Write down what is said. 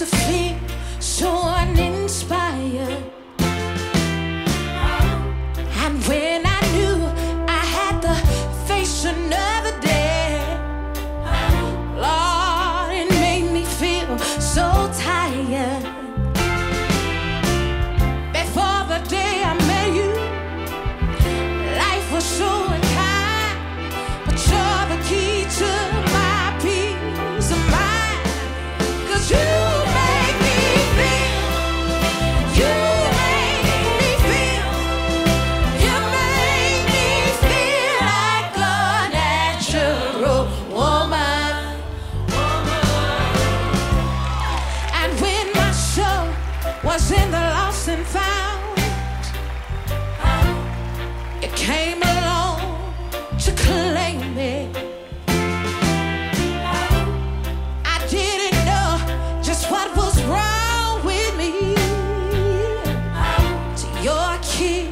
feel so uninspired. And when I knew I had to face another day, Lord, it made me feel so tired. Before the day I met you, life was so unkind, but you're the key to my peace of mind. 'Cause you make me feel, you make me feel, you make me feel like a natural woman. And when my soul was in the lost and found, you came along to claim me. I didn't know just what was wrong with me. To your key